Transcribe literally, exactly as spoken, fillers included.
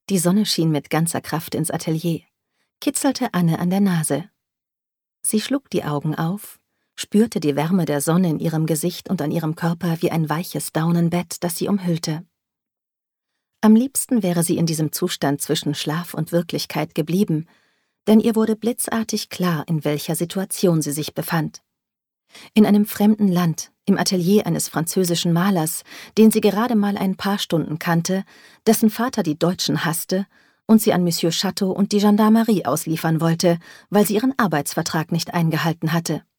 Die Sonne schien mit ganzer Kraft ins Atelier, kitzelte Anne an der Nase. Sie schlug die Augen auf, spürte die Wärme der Sonne in ihrem Gesicht und an ihrem Körper wie ein weiches Daunenbett, das sie umhüllte. Am liebsten wäre sie in diesem Zustand zwischen Schlaf und Wirklichkeit geblieben, denn ihr wurde blitzartig klar, in welcher Situation sie sich befand. In einem fremden Land, im Atelier eines französischen Malers, den sie gerade mal ein paar Stunden kannte, dessen Vater die Deutschen hasste und sie an Monsieur Chateau und die Gendarmerie ausliefern wollte, weil sie ihren Arbeitsvertrag nicht eingehalten hatte.